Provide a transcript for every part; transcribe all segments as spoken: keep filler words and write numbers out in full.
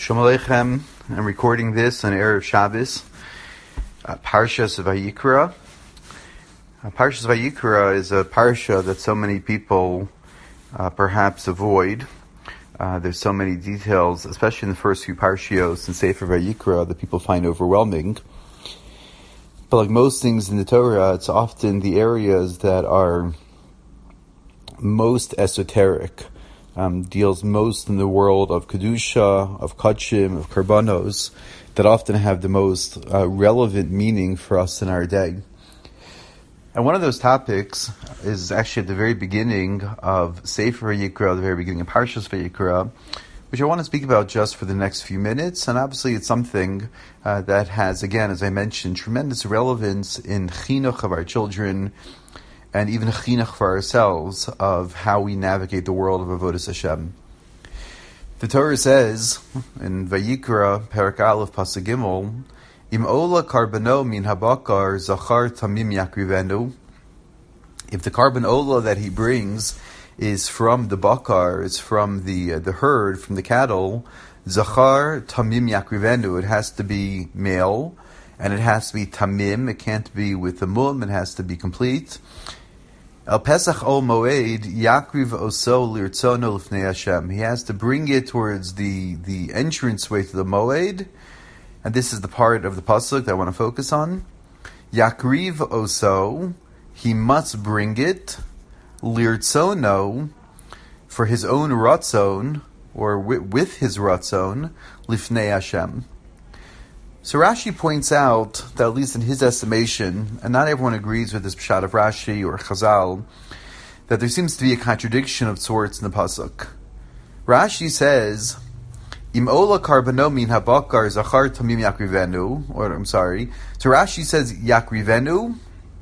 Shalom Aleichem. I'm recording this on Erev Shabbos, uh, Parshas Vayikra. Uh, Parshas Vayikra is a parsha that so many people uh, perhaps avoid. Uh, there's so many details, especially in the first few parshios in Sefer Vayikra, that people find overwhelming. But like most things in the Torah, it's often the areas that are most esoteric. Um, deals most in the world of Kedusha, of Kachim, of Karbanos, that often have the most uh, relevant meaning for us in our day. And one of those topics is actually at the very beginning of Sefer Vayikra, the very beginning of Parshas Vayikra, which I want to speak about just for the next few minutes. And obviously it's something uh, that has, again, as I mentioned, tremendous relevance in chinuch of our children, and even a chinuch for ourselves of how we navigate the world of Avodas Hashem. The Torah says in Vayikra, Perek Aleph, Pasuk Gimel, Im ola karbano min habakar zachar tamim yakrivenu. If the carbon ola that he brings is from the bakar, is from the uh, the herd, from the cattle, zachar tamim yakrivenu, it has to be male, and it has to be tamim, it can't be with the mum, it has to be complete. El Pesach Ol Moed Yakriv Oso Lirtzono Lifnei Hashem. He has to bring it towards the the entranceway to the Moed, and this is the part of the pasuk that I want to focus on. Yakriv Oso, he must bring it Lirtzono, for his own ratzon, or with, with his ratzon, Lifnei Hashem. So Rashi points out that, at least in his estimation, and not everyone agrees with this pshat of Rashi or Chazal, that there seems to be a contradiction of sorts in the pasuk. Rashi says, "Im ola karbano min habakar zachar tamim yakrivenu," or I'm sorry. So Rashi says yakrivenu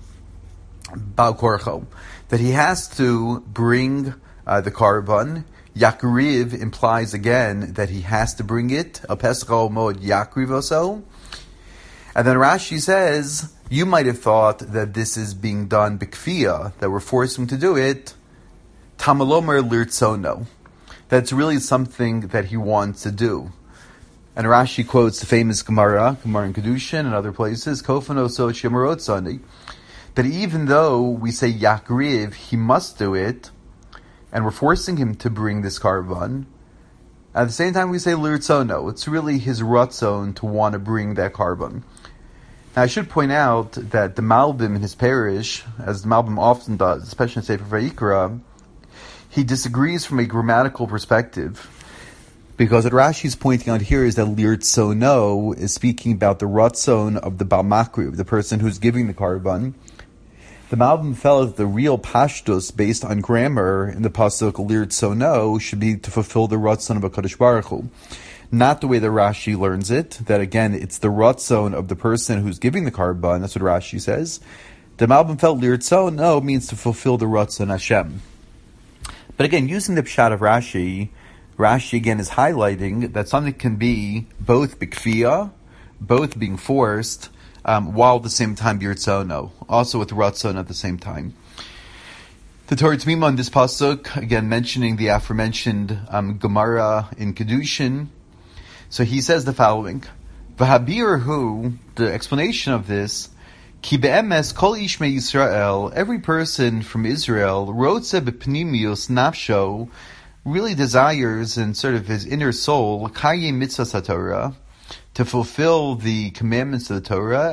ba'al korcho, that he has to bring uh, the carbon. Yakriv implies again that he has to bring it. El Pesach Ol Moed Yakriv Oso. And then Rashi says, you might have thought that this is being done b'kfiyah, that we're forcing him to do it. Tamalomer lirtzono. That's really something that he wants to do. And Rashi quotes the famous Gemara, Gemara in Kedushin and other places, Kofan Oso Shemaratzani, that even though we say Yakriv, he must do it, and we're forcing him to bring this carbon, at the same time we say lirtzono. It's really his ratzon to want to bring that carbon. Now I should point out that the Malbim in his parish, as the Malbim often does, especially in Sefer Vayikra, he disagrees from a grammatical perspective, because what Rashi is pointing out here is that lirtzono is speaking about the ratzon of the Bal Makriv, the person who's giving the carbon. The Malbim felt that the real pashtus based on grammar in the pasuk lirtzono should be to fulfill the ratzon of HaKadosh Baruch Hu. Not the way that Rashi learns it, that again, it's the ratzon of the person who's giving the carbon. That's what Rashi says. The Malbim felt lirtzono means to fulfill the ratzon Hashem. But again, using the pshat of Rashi, Rashi again is highlighting that something can be both b'kfiyah, both being forced, Um, while at the same time birtzono, also with ratzon at the same time. The Torah T'mima on this pasuk, again mentioning the aforementioned um, Gemara in Kedushin. So he says the following: V'habirhu, the explanation of this, Ki be'emes kol ish me Yisrael, every person from Israel, rotze b'pnimius nafsho, really desires in sort of his inner soul, kaye mitzvahs haTorah, to fulfill the commandments of the Torah.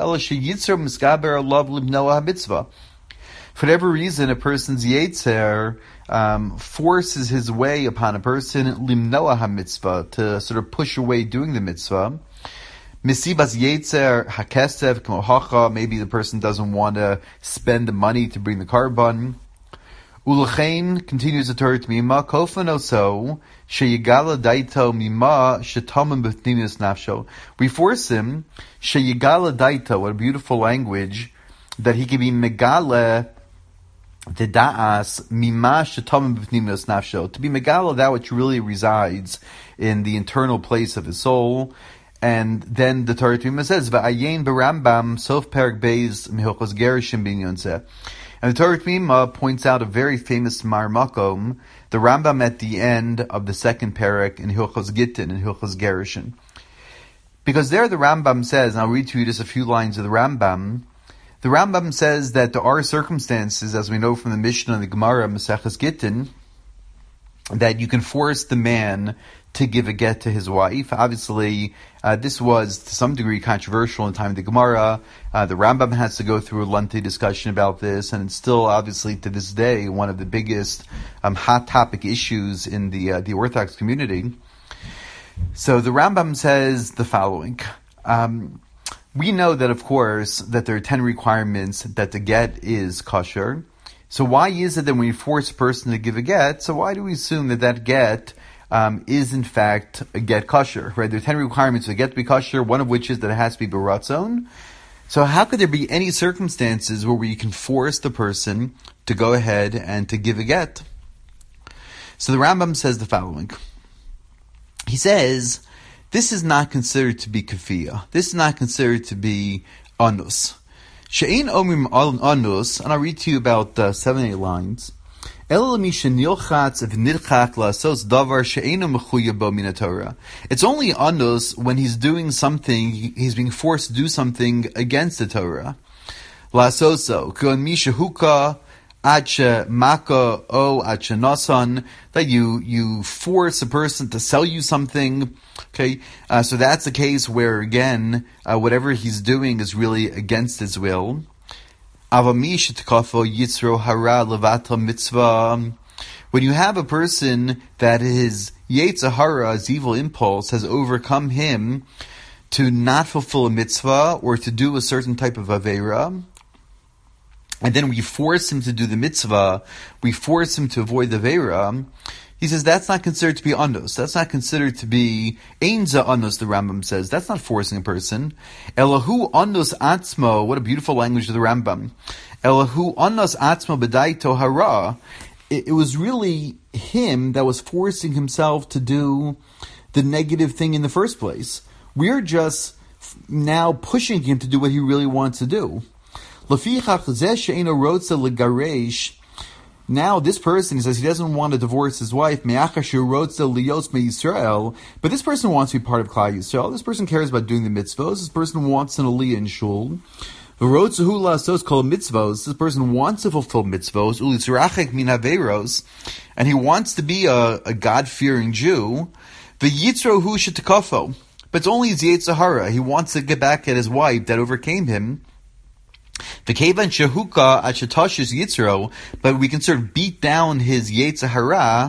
For whatever reason, a person's yetzer um, forces his way upon a person limnoa ha-mitzvah, to sort of push away doing the mitzvah. Misibas yetzer hakesev k'mohacha, maybe the person doesn't want to spend the money to bring the carbon. Ulechein, continues the Torah T'mima, kofan oso, sheyigala daito mima shetamim b'pnimius nafsho. We force him, sheyigala daito, what a beautiful language, that he can be megala the da'as mima shetamim b'pnimius nafsho, to be megala that which really resides in the internal place of his soul. And then the Torah T'mima says, v'ayin b'rambam sof perek beis mihilchos gerishim b'inyon zeh. And the Torah T'mima points out a very famous Mar Makom, the Rambam at the end of the second parak in Hilchos Gittin, in Hilchos Gerushin. Because there the Rambam says, and I'll read to you just a few lines of the Rambam, the Rambam says that there are circumstances, as we know from the Mishnah and the Gemara, Maseches Gittin, that you can force the man to give a get to his wife. Obviously, uh, this was to some degree controversial in the time of the Gemara. Uh, the Rambam has to go through a lengthy discussion about this, and it's still, obviously, to this day, one of the biggest um, hot topic issues in the uh, the Orthodox community. So the Rambam says the following. Um, we know that, of course, that there are ten requirements that the get is kosher. So why is it that when you force a person to give a get, so why do we assume that that get um, is in fact a get kosher? Right? There are ten requirements for the get to be kosher, one of which is that it has to be beratzon. So how could there be any circumstances where you can force the person to go ahead and to give a get? So the Rambam says the following. He says, this is not considered to be kafiyah. This is not considered to be anus. She'ein omrim anus, and I'll read to you about uh, seven, eight lines. It's only anus when he's doing something, he's being forced to do something against the Torah. La'asoso, k'on mishahuka, ache maka o ache nasan, that you you force a person to sell you something. Okay, uh, so that's the case where again, uh, whatever he's doing is really against his will. Avamish tkafo yitzro hara levata mitzvah. When you have a person that his yetzer hara, his evil impulse, has overcome him to not fulfill a mitzvah or to do a certain type of aveira, and then we force him to do the mitzvah, we force him to avoid the aveira, he says that's not considered to be anus. That's not considered to be einza anus, the Rambam says. That's not forcing a person. Elahu anus atzmo, what a beautiful language of the Rambam. Elahu anus atzmo b'daito hara. It, it was really him that was forcing himself to do the negative thing in the first place. We're just now pushing him to do what he really wants to do. Lefichach zeh she'eino rotza legaresh. Now this person, he says he doesn't want to divorce his wife, but this person wants to be part of Klal Yisrael. This person cares about doing the mitzvos. This person wants an aliyah in shul. This person wants to fulfill mitzvos, and he wants to be a, a God-fearing Jew. But it's only his yetzer hara. He wants to get back at his wife that overcame him. But we can sort of beat down his yetzer hara,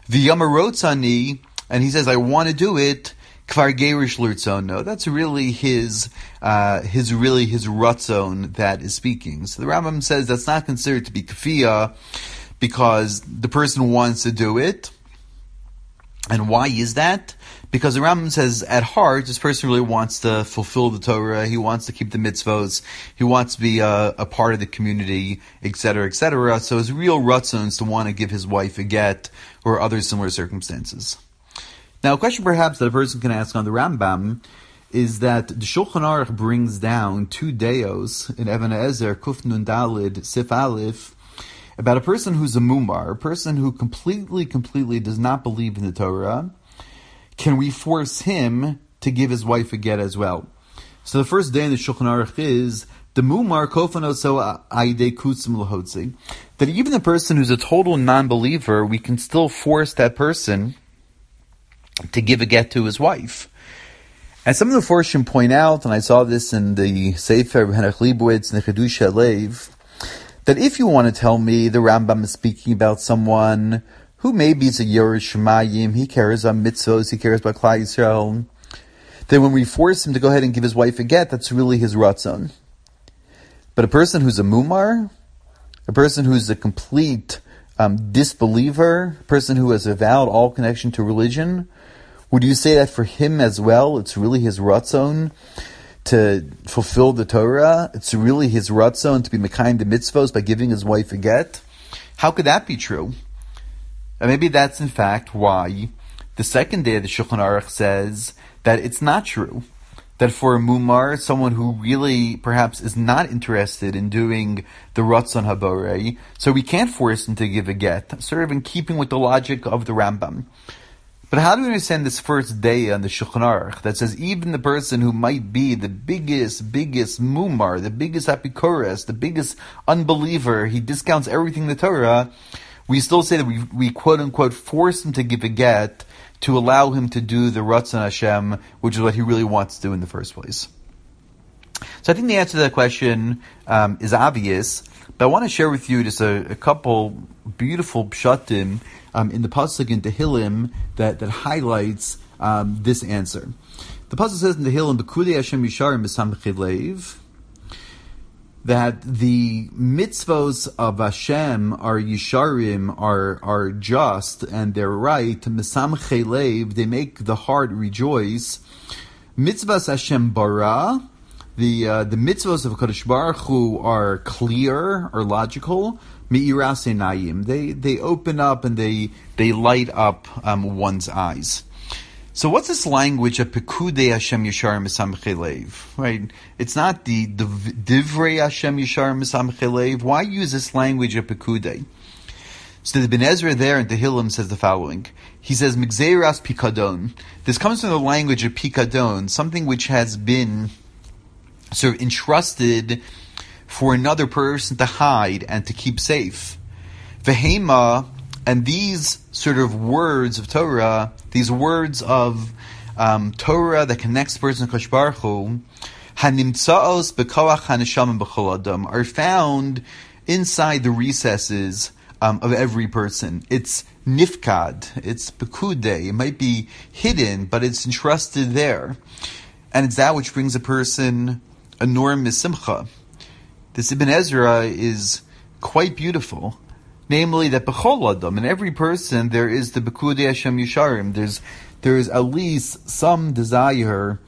and he says, I want to do it, kvar gerish l'rtzon. No, that's really his, uh, his really his ratzon that is speaking. So the Rambam says that's not considered to be kafiyah because the person wants to do it. And why is that? Because the Rambam says, at heart, this person really wants to fulfill the Torah, he wants to keep the mitzvos, he wants to be a, a part of the community, et cetera, et cetera. So his real ratzon is to want to give his wife a get, or other similar circumstances. Now, a question perhaps that a person can ask on the Rambam is that the Shulchan Aruch brings down two deos in Even Ezer, Kuf Nun Dalid, Sif Aleph, about a person who's a mumar, a person who completely, completely does not believe in the Torah. Can we force him to give his wife a get as well? So the first day in the Shulchan Aruch is the mumar kofanoso aide kutzim lahotzi, that even the person who's a total non-believer, we can still force that person to give a get to his wife. And some of the Forshim point out, and I saw this in the Sefer of Henoch Leibowitz and the Chidusha Lev, that if you want to tell me the Rambam is speaking about someone who maybe is a Yerush Shemayim, he cares on mitzvos, he cares about Klal Yisrael, then when we force him to go ahead and give his wife a get, that's really his ratzon. But a person who's a mumar, a person who's a complete um, disbeliever, a person who has avowed all connection to religion, would you say that for him as well, it's really his ratzon to fulfill the Torah? It's really his ratzon to be mekayim the mitzvos by giving his wife a get? How could that be true? And maybe that's in fact why the second day of the Shulchan Aruch says that it's not true. that for a mumar, someone who really perhaps is not interested in doing the Ratzon Haborei, so we can't force him to give a get, sort of in keeping with the logic of the Rambam. But how do we understand this first day on the Shulchan Aruch that says even the person who might be the biggest, biggest mumar, the biggest apikoros, the biggest unbeliever, he discounts everything in the Torah, we still say that we, we quote unquote force him to give a get to allow him to do the Ratzon Hashem, which is what he really wants to do in the first place. So I think the answer to that question um, is obvious, but I want to share with you just a, a couple beautiful pshatim um, in the pasuk in Tehillim that, that highlights um, this answer. The pasuk says in Tehillim, "B'kulei Hashem Yisharim b'samchei leiv," that the mitzvos of Hashem are yisharim, are are just, and they're right. Mesamchei leiv, they make the heart rejoice. Mitzvahs Hashem bara, the uh, the mitzvos of HaKadosh Baruch Hu are clear, are logical. Me'iras einayim, they they open up and they they light up um, one's eyes. So what's this language of Pekudei Hashem Yisharim Mesamchei Leiv? Right? It's not the Divrei Hashem Yisharim Mesamchei Leiv. Why use this language of Pekudei? So the Ben Ezra there in Tehillim says the following. He says, Migzeiras Pikadon. This comes from the language of Pikadon, something which has been sort of entrusted for another person to hide and to keep safe. Vehema, and these sort of words of Torah, these words of um, Torah that connects the person to Kosh Baruch Hu, hanimtzaos b'koach haneshama b'chol adam, are found inside the recesses um, of every person. It's nifkad, it's pekudei, it might be hidden, but it's entrusted there. And it's that which brings a person enormous simcha. This Ibn Ezra is quite beautiful. Namely, that b'chol adam, in every person, there is the Pekudei Hashem Yisharim. There's, there is at least some desire,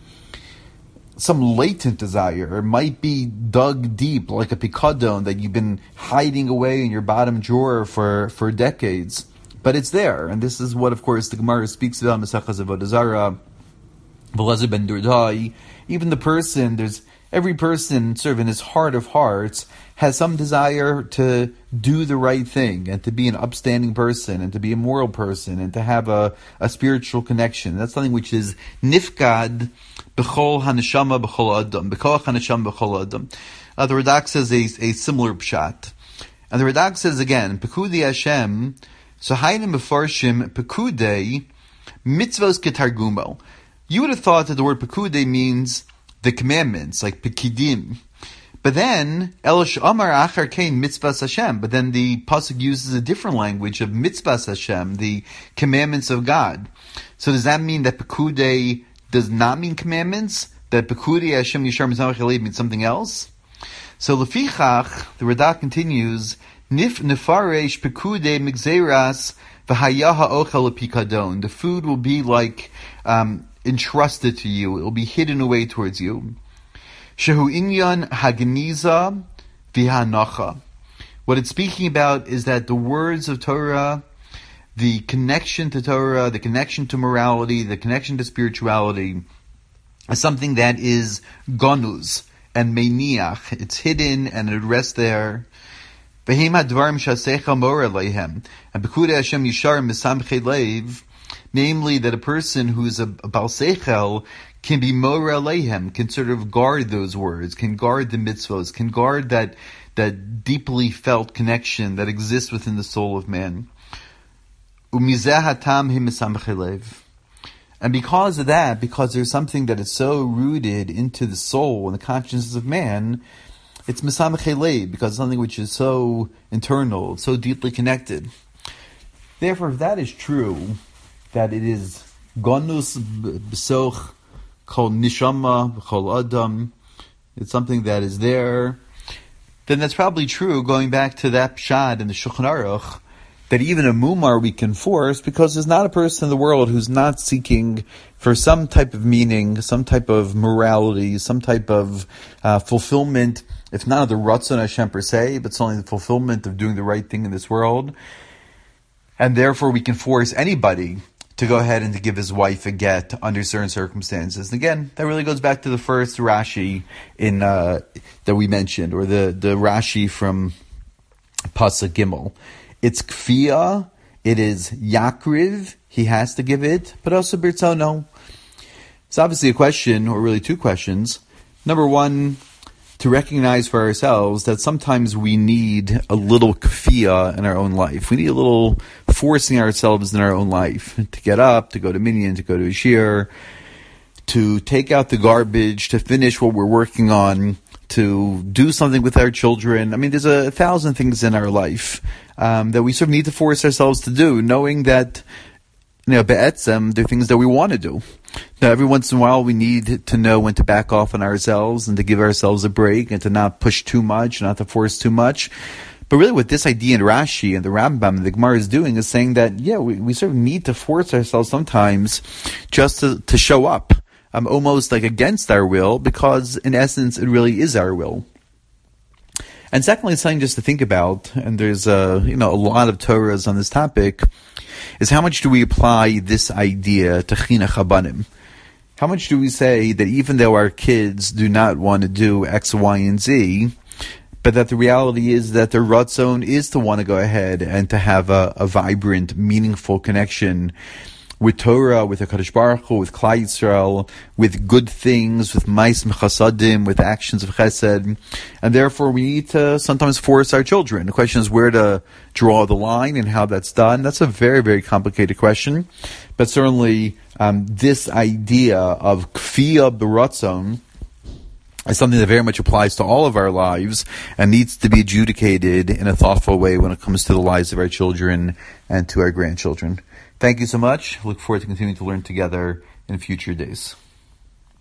some latent desire. It might be dug deep, like a pikadon that you've been hiding away in your bottom drawer for, for decades. But it's there, and this is what, of course, the Gemara speaks about, Mesachas Avodah Zarah, V'lezer ben Durdai. Even the person, there's every person, sort of in his heart of hearts, has some desire to do the right thing and to be an upstanding person and to be a moral person and to have a, a spiritual connection. That's something which is nifkad b'chol haneshama b'chol adam, b'koach haneshama b'chol adam. Uh, the Radak says a, a similar pshat. And the Radak says again, Pekudei Hashem, so hainim mefarshim pekudei mitzvos ketargumo. You would have thought that the word pekudei means the commandments, like pekidim. But then, Elish Amar Achar Kain Mitzvahs Hashem. But then the pasuk uses a different language of Mitzvahs Hashem, the commandments of God. So does that mean that Pekudei does not mean commandments? That Pekudei Hashem Yishar Mizamach Elev means something else? So Lefichach, the Radak continues, Nif Nefaresh Pekudei Migzeras V'hayaha Ochel Pikadon. The food will be like um, entrusted to you. It will be hidden away towards you. Shehu inyan hagniza v'hanacha. What it's speaking about is that the words of Torah, the connection to Torah, the connection to morality, the connection to spirituality, is something that is gonuz and meiniach. It's hidden and it rests there. V'hem hadvarim shasecha mora leihem. And Pekudei Hashem Yishar Mesamchei Leiv, namely that a person who is a, a Baal Seichel can be Mora Alehem, can sort of guard those words, can guard the mitzvos, can guard that that deeply felt connection that exists within the soul of man. Umizeh hatam hi mesamchei leiv. And because of that, because there's something that is so rooted into the soul and the consciousness of man, it's mesamchei leiv, because it's something which is so internal, so deeply connected. Therefore, if that is true, that it is gonus b'soch kol nishama kol adam, it's something that is there, then that's probably true, going back to that pshad in the Shulchan Aruch, that even a mumar we can force, because there's not a person in the world who's not seeking for some type of meaning, some type of morality, some type of uh, fulfillment, if not of the Ratzon Hashem per se, but it's only the fulfillment of doing the right thing in this world. And therefore we can force anybody to go ahead and to give his wife a get under certain circumstances. And again, that really goes back to the first Rashi in uh, that we mentioned, or the, the Rashi from Pasuk Gimel. It's kfiyah, it is yakriv, he has to give it, but also birtzono. It's obviously a question, or really two questions. Number one, to recognize for ourselves that sometimes we need a little kfiyah in our own life. We need a little forcing ourselves in our own life to get up, to go to minyan, to go to a shir, to take out the garbage, to finish what we're working on, to do something with our children. I mean, there's a thousand things in our life um, that we sort of need to force ourselves to do, knowing that, you know, be'etzem, they're things that we want to do. Now, every once in a while, we need to know when to back off on ourselves and to give ourselves a break and to not push too much, not to force too much. But really what this idea in Rashi and the Rambam and the Gemara is doing is saying that, yeah, we, we sort of need to force ourselves sometimes just to, to show up, um, almost like against our will, because in essence, it really is our will. And secondly, it's something just to think about, and there's uh, you know, a lot of Torahs on this topic, is how much do we apply this idea to chinuch habanim? How much do we say that even though our kids do not want to do X, Y, and Z, but that the reality is that their ratzon is to want to go ahead and to have a, a vibrant, meaningful connection with Torah, with HaKadosh Baruch Hu, with Klal Yisrael, with good things, with ma'is mechasadim, with actions of chesed, and therefore we need to sometimes force our children. The question is where to draw the line and how that's done. That's a very, very complicated question, but certainly um, this idea of kfiyah b'ratzon is something that very much applies to all of our lives and needs to be adjudicated in a thoughtful way when it comes to the lives of our children and to our grandchildren. Thank you so much. Look forward to continuing to learn together in future days.